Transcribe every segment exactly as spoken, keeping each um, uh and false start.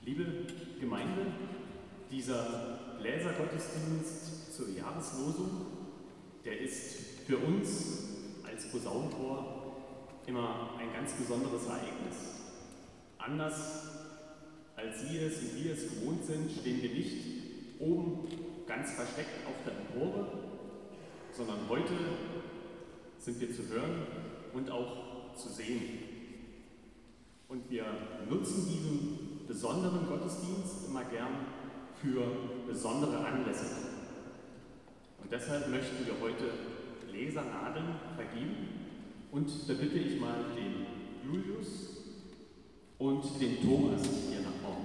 Liebe Gemeinde, dieser Bläsergottesdienst zur Jahreslosung, der ist für uns als Posaunenchor immer ein ganz besonderes Ereignis. Anders als Sie es und wir es gewohnt sind, stehen wir nicht oben ganz versteckt auf der Empore, sondern heute sind wir zu hören und auch zu sehen. Und wir nutzen diesen besonderen Gottesdienst immer gern für besondere Anlässe. Und deshalb möchten wir heute Bläsernadeln vergeben. Und da bitte ich mal den Julius und den Thomas hier nach vorne.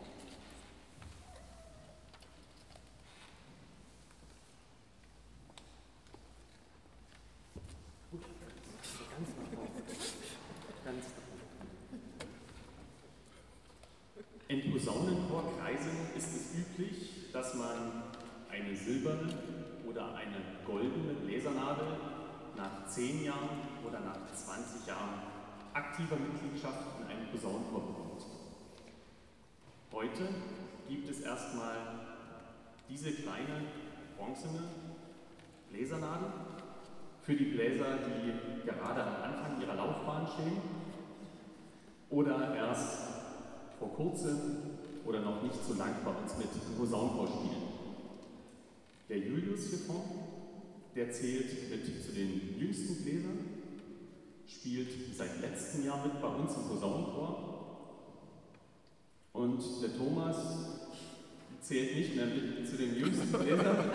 Ganz nach vorne. Ganz nach vorne. In Posaunenchorkreisen ist es üblich, dass man eine silberne oder eine goldene Bläsernadel nach zehn Jahren oder nach zwanzig Jahren aktiver Mitgliedschaft in einem Posaunenchor bekommt. Heute gibt es erstmal diese kleine bronzene Bläsernadel für die Bläser, die gerade am Anfang ihrer Laufbahn stehen oder erst vor kurzem oder noch nicht so lang bei uns mit dem Posaunenchor spielen. Der Julius hier vorne, der zählt mit zu den jüngsten Bläsern, spielt seit letztem Jahr mit bei uns im Posaunenchor. Und der Thomas zählt nicht mehr mit zu den jüngsten Bläsern,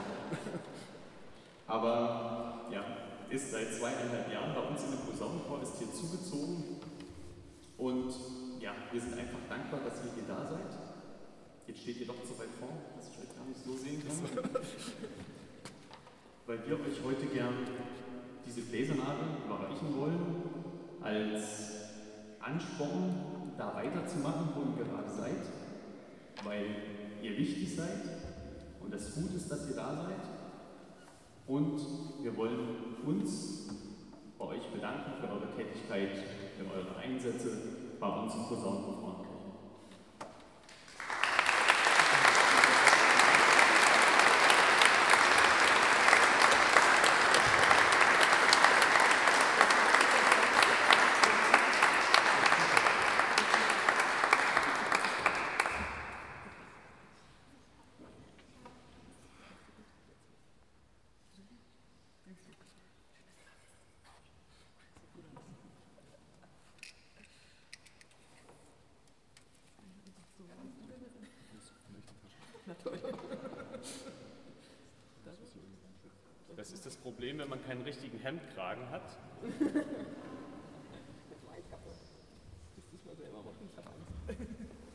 aber ja, ist seit zweieinhalb Jahren bei uns in dem Posaunenchor, ist hier zugezogen. Und ja, wir sind einfach dankbar, dass ihr hier da seid. Jetzt steht ihr doch zu weit vorn, dass ich euch gar nicht so sehen kann. Weil wir euch heute gern diese Bläsernadel überreichen wollen, als Ansporn, da weiterzumachen, wo ihr gerade seid, weil ihr wichtig seid und es gut ist, dass ihr da seid. Und wir wollen uns bei euch bedanken für eure Tätigkeit, für eure Einsätze bei uns im Posaunenchor. Das ist das Problem, wenn man keinen richtigen Hemdkragen hat. Das muss man selber machen, ich habe Angst.